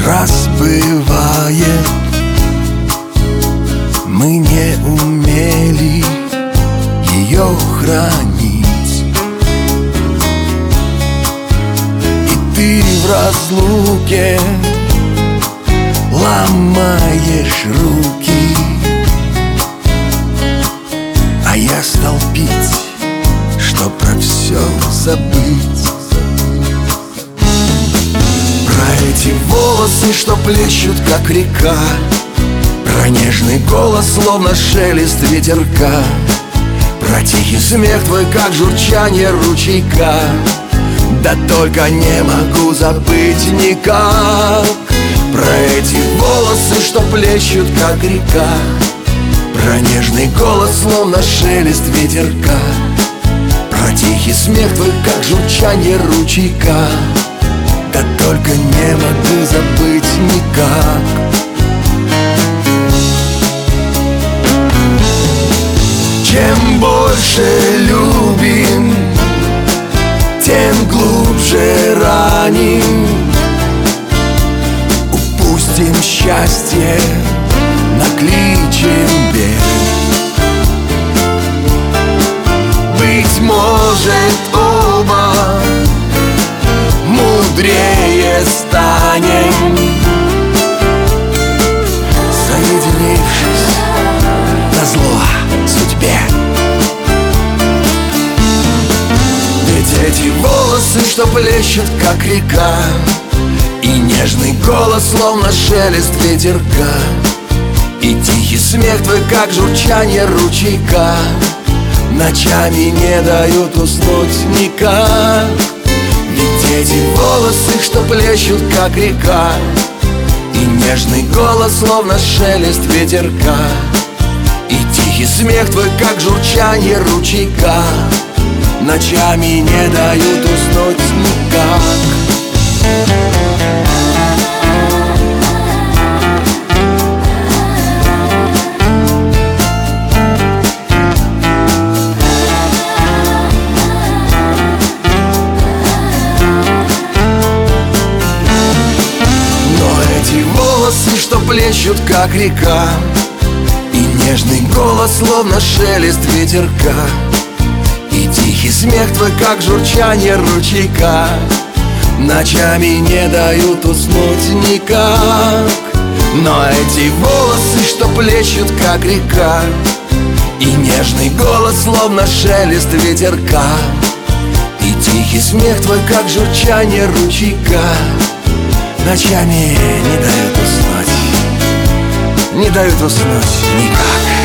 раз бывает, мы не умели ее хранить, и ты в разлуке ломаешь руки, а я стал пить, чтоб про все забыть. Про эти волосы, что плещут, как река, про нежный голос, словно шелест ветерка, про тихий смех твой, как журчание ручейка. Да только не могу забыть никак. Про эти волосы, что плещут, как река, про нежный голос, словно шелест ветерка, про тихий смех твой, как журчание ручейка. Да только не могу забыть никак. Чем больше любим, тем глубже раним. Упустим счастье, накличем берег. Быть может, оба мудрее станем, соединившись назло судьбе. Ведь эти волосы, что плещут, как река, и нежный голос, словно шелест ветерка, и тихий смех твой, как журчание ручейка, ночами не дают уснуть никак. Ведь эти волосы, что плещут, как река, и нежный голос, словно шелест ветерка, и тихий смех твой, как журчание ручейка, ночами не дают уснуть никак. Волосы, что плещут, как река, и нежный голос, словно шелест ветерка, и тихий смех твой, как журчание ручейка, ночами не дают уснуть никак. Но эти волосы, что плещут, как река, и нежный голос, словно шелест ветерка, и тихий смех твой, как журчание ручейка, ночами не дают уснуть никак.